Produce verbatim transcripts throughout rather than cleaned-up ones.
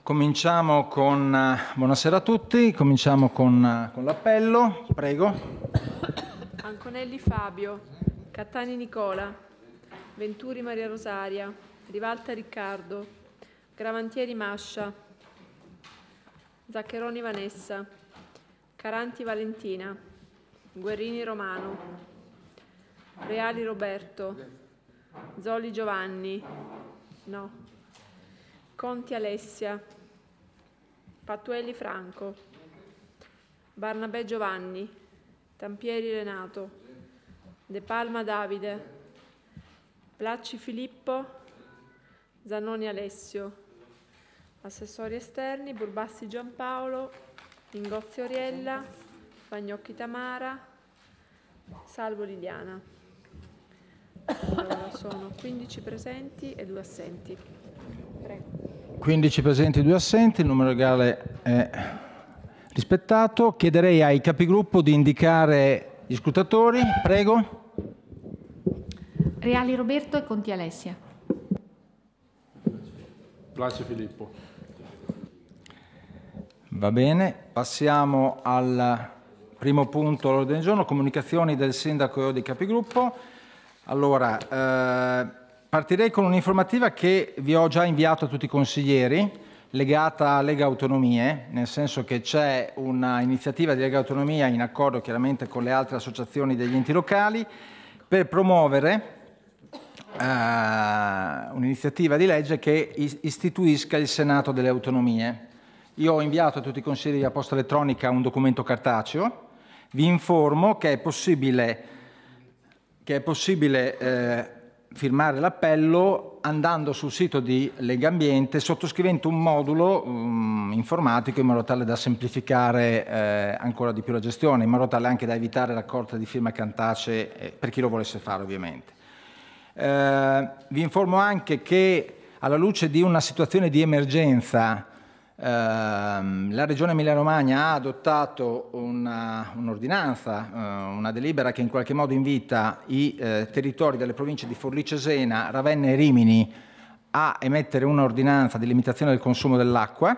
Cominciamo con, buonasera a tutti, cominciamo con, con l'appello, prego. Anconelli Fabio, Cattani Nicola, Venturi Maria Rosaria, Rivalta Riccardo, Gravantieri Mascia, Zaccheroni Vanessa, Caranti Valentina, Guerrini Romano, Reali Roberto, Zoli Giovanni, no, Conti Alessia, Pattuelli Franco, Barnabè Giovanni, Tampieri Renato, De Palma Davide, Placci Filippo, Zannoni Alessio, assessori esterni, Burbassi Giampaolo, Ingozzi Oriella, Fagnocchi Tamara, Salvo Liliana. Allora, sono quindici presenti e due assenti. Prego. quindici presenti e due assenti, il numero legale è rispettato. Chiederei ai capigruppo di indicare gli scrutatori, prego. Reali Roberto e Conti Alessia. Placci Filippo. Va bene, passiamo al primo punto all'ordine del giorno, comunicazioni del sindaco e dei capigruppo. Allora, eh, partirei con un'informativa che vi ho già inviato a tutti i consiglieri, legata a Lega Autonomie, nel senso che c'è una iniziativa di Lega Autonomia in accordo chiaramente con le altre associazioni degli enti locali per promuovere eh, un'iniziativa di legge che istituisca il Senato delle Autonomie. Io ho inviato a tutti i consiglieri di posta elettronica un documento cartaceo, vi informo che è possibile, che è possibile eh, firmare l'appello andando sul sito di Lega Ambiente, sottoscrivendo un modulo um, informatico in modo tale da semplificare eh, ancora di più la gestione, in modo tale anche da evitare raccolta di firme cartacee eh, per chi lo volesse fare ovviamente. Eh, vi informo anche che alla luce di una situazione di emergenza la Regione Emilia-Romagna ha adottato una, un'ordinanza, una delibera che in qualche modo invita i eh, territori delle province di Forlì Cesena, Ravenna e Rimini a emettere un'ordinanza di limitazione del consumo dell'acqua.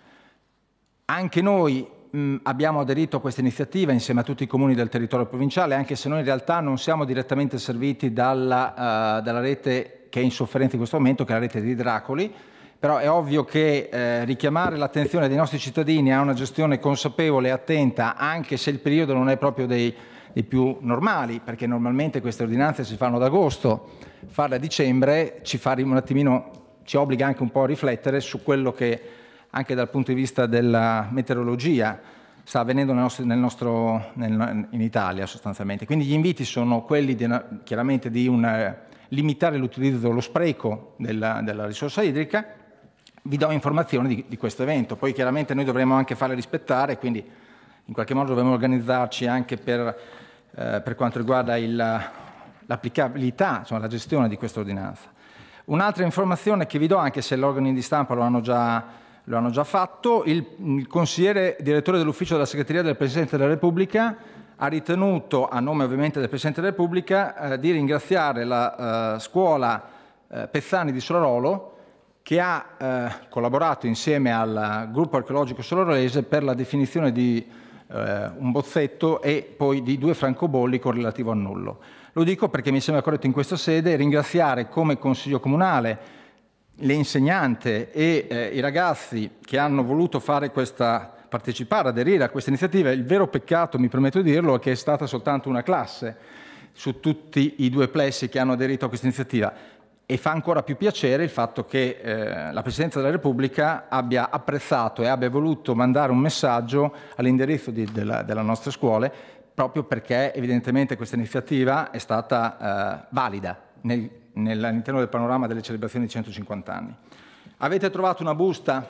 Anche noi mh, abbiamo aderito a questa iniziativa insieme a tutti i comuni del territorio provinciale, anche se noi in realtà non siamo direttamente serviti dalla, uh, dalla rete che è in sofferenza in questo momento, che è la rete di Dracoli. Però è ovvio che eh, richiamare l'attenzione dei nostri cittadini a una gestione consapevole e attenta, anche se il periodo non è proprio dei, dei più normali, perché normalmente queste ordinanze si fanno ad agosto, farle a dicembre ci fa un attimino, ci obbliga anche un po' a riflettere su quello che anche dal punto di vista della meteorologia sta avvenendo nel nostro, nel nostro, nel, in Italia sostanzialmente. Quindi gli inviti sono quelli di, chiaramente di un, limitare l'utilizzo, lo spreco della, della risorsa idrica. Vi do informazioni di, di questo evento, poi chiaramente noi dovremo anche farle rispettare, quindi in qualche modo dovremo organizzarci anche per, eh, per quanto riguarda il, l'applicabilità, insomma, la gestione di questa ordinanza. Un'altra informazione che vi do, anche se gli organi di stampa lo hanno già, lo hanno già fatto, il, il consigliere direttore dell'ufficio della segreteria del Presidente della Repubblica ha ritenuto, a nome ovviamente del Presidente della Repubblica, eh, di ringraziare la eh, scuola eh, Pezzani di Solarolo, che ha eh, collaborato insieme al gruppo archeologico solorolese per la definizione di eh, un bozzetto e poi di due francobolli con relativo annullo. Lo dico perché mi sembra corretto in questa sede ringraziare come Consiglio Comunale le insegnanti e eh, i ragazzi che hanno voluto fare questa, partecipare, aderire a questa iniziativa. Il vero peccato, mi permetto di dirlo, è che è stata soltanto una classe su tutti i due plessi che hanno aderito a questa iniziativa. E fa ancora più piacere il fatto che eh, la Presidenza della Repubblica abbia apprezzato e abbia voluto mandare un messaggio all'indirizzo di, della, della nostre scuole, proprio perché evidentemente questa iniziativa è stata eh, valida nel, nell'interno del panorama delle celebrazioni di centocinquanta anni. Avete trovato una busta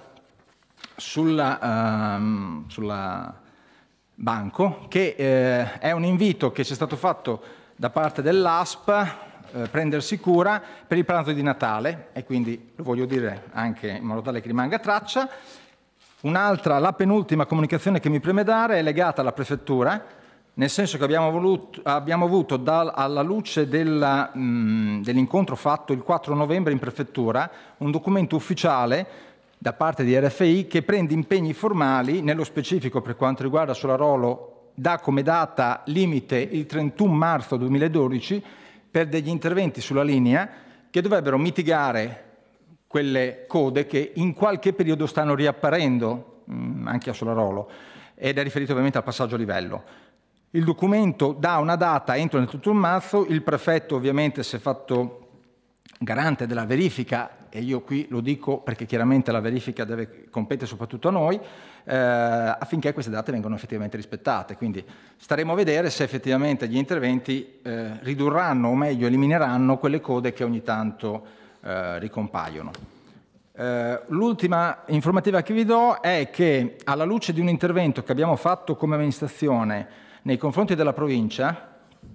sulla, um, sulla banco che eh, è un invito che ci è stato fatto da parte dell'A S P prendersi cura per il pranzo di Natale, e quindi lo voglio dire anche in modo tale che rimanga traccia. Un'altra, la penultima comunicazione che mi preme dare è legata alla prefettura, nel senso che abbiamo, voluto, abbiamo avuto da, alla luce della, mh, dell'incontro fatto il quattro novembre in prefettura un documento ufficiale da parte di R F I che prende impegni formali, nello specifico per quanto riguarda Solarolo, dà come data limite il trentuno marzo duemiladodici per degli interventi sulla linea che dovrebbero mitigare quelle code che in qualche periodo stanno riapparendo mh, anche a Solarolo, ed è riferito ovviamente al passaggio a livello. Il documento dà una data entro il trentuno marzo, il prefetto ovviamente si è fatto garante della verifica, e io qui lo dico perché chiaramente la verifica deve compete soprattutto a noi, eh, affinché queste date vengano effettivamente rispettate. Quindi staremo a vedere se effettivamente gli interventi eh, ridurranno o meglio elimineranno quelle code che ogni tanto eh, ricompaiono. Eh, l'ultima informativa che vi do è che, alla luce di un intervento che abbiamo fatto come amministrazione nei confronti della provincia,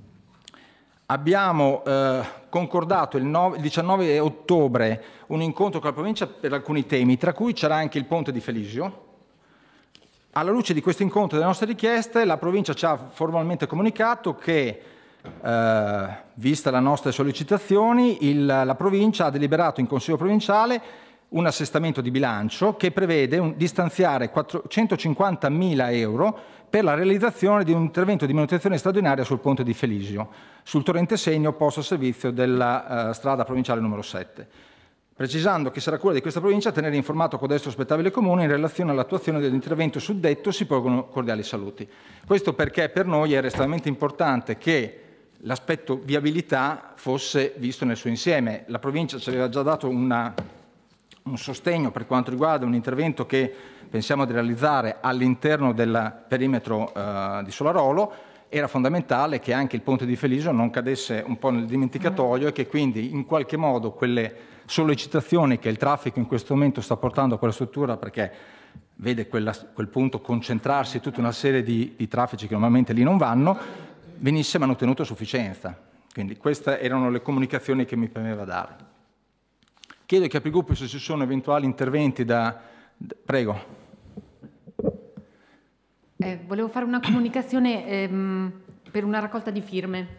abbiamo eh, concordato il, nove, il diciannove ottobre un incontro con la provincia per alcuni temi, tra cui c'era anche il ponte di Felisio. Alla luce di questo incontro e delle nostre richieste, la provincia ci ha formalmente comunicato che, eh, vista le nostre sollecitazioni, il, la provincia ha deliberato in Consiglio provinciale un assestamento di bilancio che prevede un, di stanziare quattrocentocinquantamila euro per la realizzazione di un intervento di manutenzione straordinaria sul ponte di Felisio, sul torrente Senio posto a servizio della uh, strada provinciale numero sette, precisando che sarà cura di questa provincia tenere informato Codesto Spettabile Comune in relazione all'attuazione dell'intervento suddetto. Si pongono cordiali saluti. Questo perché per noi era estremamente importante che l'aspetto viabilità fosse visto nel suo insieme. La provincia ci aveva già dato una, un sostegno per quanto riguarda un intervento che pensiamo di realizzare all'interno del perimetro eh, di Solarolo. Era fondamentale che anche il ponte di Felisio non cadesse un po' nel dimenticatoio e che quindi in qualche modo quelle sollecitazioni che il traffico in questo momento sta portando a quella struttura, perché vede quella, quel punto concentrarsi tutta una serie di, di traffici che normalmente lì non vanno, venisse mantenuto a sufficienza. Quindi queste erano le comunicazioni che mi premeva dare. Chiedo ai capigruppo se ci sono eventuali interventi da... da prego. Eh, volevo fare una comunicazione ehm, per una raccolta di firme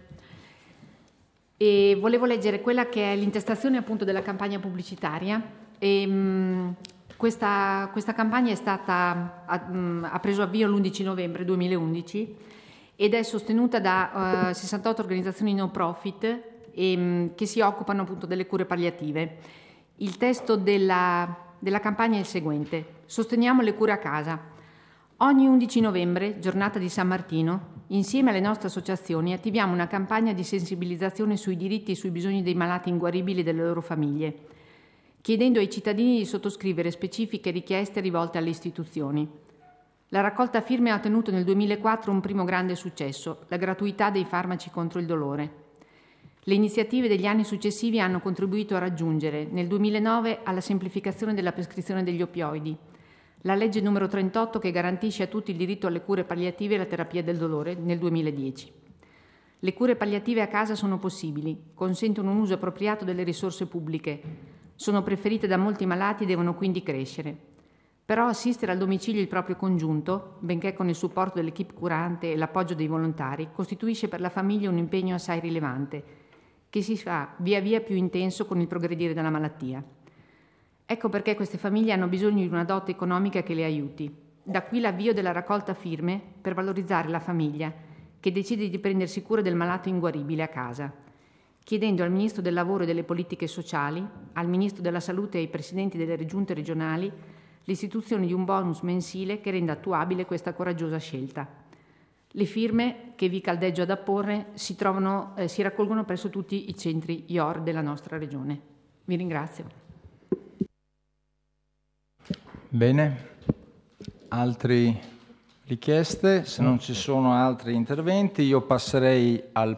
e volevo leggere quella che è l'intestazione appunto della campagna pubblicitaria. E, mh, questa, questa campagna è stata, ha, mh, ha preso avvio l'undici novembre duemilaundici ed è sostenuta da uh, sessantotto organizzazioni no profit e, mh, che si occupano appunto delle cure palliative. Il testo della, della campagna è il seguente: sosteniamo le cure a casa. Ogni undici novembre, giornata di San Martino, insieme alle nostre associazioni attiviamo una campagna di sensibilizzazione sui diritti e sui bisogni dei malati inguaribili e delle loro famiglie, chiedendo ai cittadini di sottoscrivere specifiche richieste rivolte alle istituzioni. La raccolta firme ha ottenuto nel duemilaquattro un primo grande successo, la gratuità dei farmaci contro il dolore. Le iniziative degli anni successivi hanno contribuito a raggiungere, nel duemilanove, alla semplificazione della prescrizione degli oppioidi, la legge numero trentotto che garantisce a tutti il diritto alle cure palliative e alla terapia del dolore nel duemiladieci. Le cure palliative a casa sono possibili, consentono un uso appropriato delle risorse pubbliche, sono preferite da molti malati e devono quindi crescere. Però assistere al domicilio il proprio congiunto, benché con il supporto dell'equipe curante e l'appoggio dei volontari, costituisce per la famiglia un impegno assai rilevante, che si fa via via più intenso con il progredire della malattia. Ecco perché queste famiglie hanno bisogno di una dote economica che le aiuti. Da qui l'avvio della raccolta firme per valorizzare la famiglia che decide di prendersi cura del malato inguaribile a casa, chiedendo al Ministro del Lavoro e delle Politiche Sociali, al Ministro della Salute e ai Presidenti delle Giunte regionali l'istituzione di un bonus mensile che renda attuabile questa coraggiosa scelta. Le firme che vi caldeggio ad apporre si, trovano, eh, si raccolgono presso tutti i centri I O R della nostra Regione. Vi ringrazio. Bene, altre richieste? Se non ci sono altri interventi, io passerei al